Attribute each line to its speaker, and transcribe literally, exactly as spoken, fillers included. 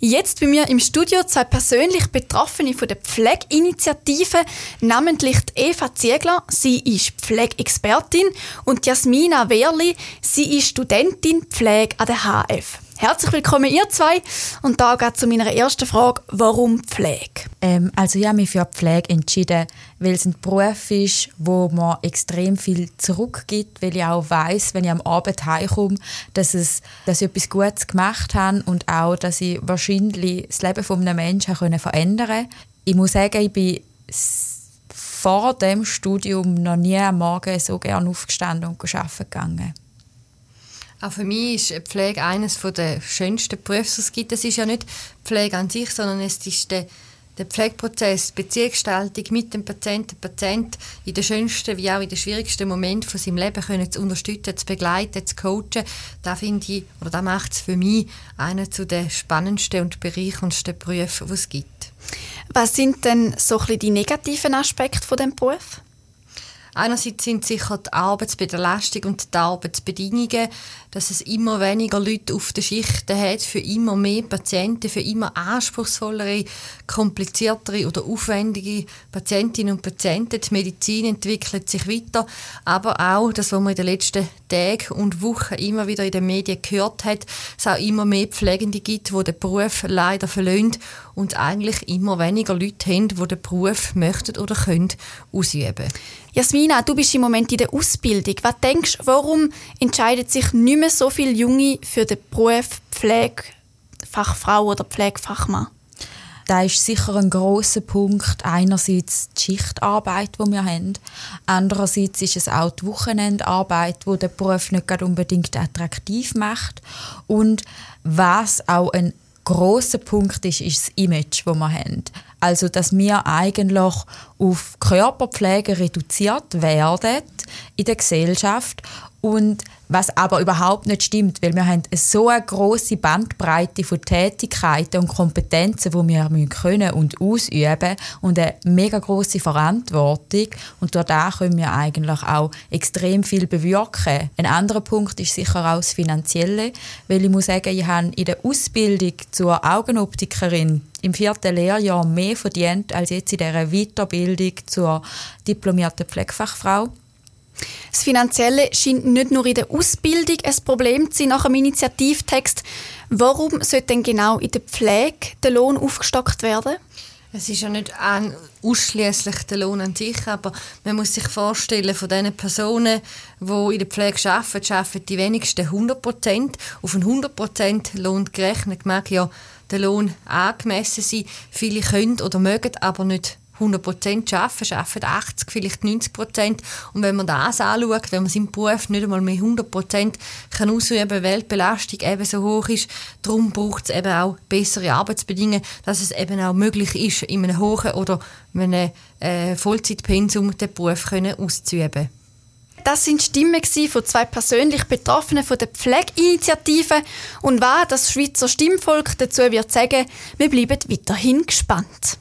Speaker 1: Jetzt bei mir im Studio zwei persönlich Betroffene von der Pflegeinitiative, namentlich die Eva Ziegler, sie ist Pflegeexpertin, und Jasmina Wehrli, sie ist Studentin Pflege an der H F. Herzlich willkommen ihr zwei, und da geht es zu meiner ersten Frage: Warum Pflege?
Speaker 2: Ähm, also ich habe mich für Pflege entschieden, weil es ein Beruf ist, wo man extrem viel zurückgibt, weil ich auch weiss, wenn ich am Abend heimkomme, dass, es, dass ich etwas Gutes gemacht habe und auch, dass ich wahrscheinlich das Leben eines Menschen verändern konnte. Ich muss sagen, ich bin vor dem Studium noch nie am Morgen so gerne aufgestanden und arbeiten gegangen.
Speaker 3: Auch für mich ist Pflege eines der schönsten Berufe, die es gibt. Es ist ja nicht Pflege an sich, sondern es ist der, der Pflegeprozess, die Beziehungsgestaltung mit dem Patienten, Patient in den schönsten wie auch in den schwierigsten Momenten von seinem Leben können zu unterstützen, zu begleiten, zu coachen. Das finde ich, oder das macht es für mich einen der spannendsten und bereicherndsten Berufe, die es gibt.
Speaker 1: Was sind denn so ein bisschen die negativen Aspekte von diesem Beruf?
Speaker 3: Einerseits sind sicher die Arbeitsbelastung und die Arbeitsbedingungen, dass es immer weniger Leute auf den Schichten hat, für immer mehr Patienten, für immer anspruchsvollere, kompliziertere oder aufwendige Patientinnen und Patienten. Die Medizin entwickelt sich weiter, aber auch das, was man in den letzten Tagen und Wochen immer wieder in den Medien gehört hat, es auch immer mehr Pflegende gibt, die den Beruf leider verlassen und eigentlich immer weniger Leute haben, die den Beruf möchten oder können ausüben.
Speaker 1: Jasmina, du bist im Moment in der Ausbildung. Was denkst du, warum entscheiden sich nicht mehr so viele Junge für den Beruf Pflegefachfrau oder Pflegefachmann?
Speaker 2: Das ist sicher ein grosser Punkt. Einerseits die Schichtarbeit, die wir haben. Andererseits ist es auch die Wochenendarbeit, die den Beruf nicht unbedingt attraktiv macht. Und was auch ein grosser Punkt ist, ist das Image, das wir haben. Also, dass wir eigentlich auf Körperpflege reduziert werden in der Gesellschaft. Und was aber überhaupt nicht stimmt, weil wir haben so eine grosse Bandbreite von Tätigkeiten und Kompetenzen, die wir können und ausüben und eine mega grosse Verantwortung. Und durch das können wir eigentlich auch extrem viel bewirken. Ein anderer Punkt ist sicher auch das Finanzielle, weil ich muss sagen, ich habe in der Ausbildung zur Augenoptikerin im vierten Lehrjahr mehr verdient als jetzt in dieser Weiterbildung zur diplomierten Pflegefachfrau.
Speaker 1: Das Finanzielle scheint nicht nur in der Ausbildung ein Problem zu sein nach dem Initiativtext. Warum sollte denn genau in der Pflege der Lohn aufgestockt werden?
Speaker 3: Es ist ja nicht ausschliesslich der Lohn an sich, aber man muss sich vorstellen, von den Personen, die in der Pflege arbeiten, arbeiten die wenigsten hundert Prozent. Auf einen hundert Prozent Lohn gerechnet mag ja der Lohn angemessen sein. Viele können oder mögen aber nicht hundert Prozent arbeiten, arbeiten achtzig, vielleicht neunzig Prozent. Und wenn man das anschaut, wenn man seinen Beruf nicht einmal mehr hundert Prozent kann ausüben kann, weil die Belastung eben so hoch ist, darum braucht es eben auch bessere Arbeitsbedingungen, dass es eben auch möglich ist, in einem hohen oder in einem äh, Vollzeitpensum den Beruf können auszuüben.
Speaker 1: Das sind Stimmen von zwei persönlich Betroffenen von der Pflegeinitiative. Und was das Schweizer Stimmvolk dazu wird sagen, wir bleiben weiterhin gespannt.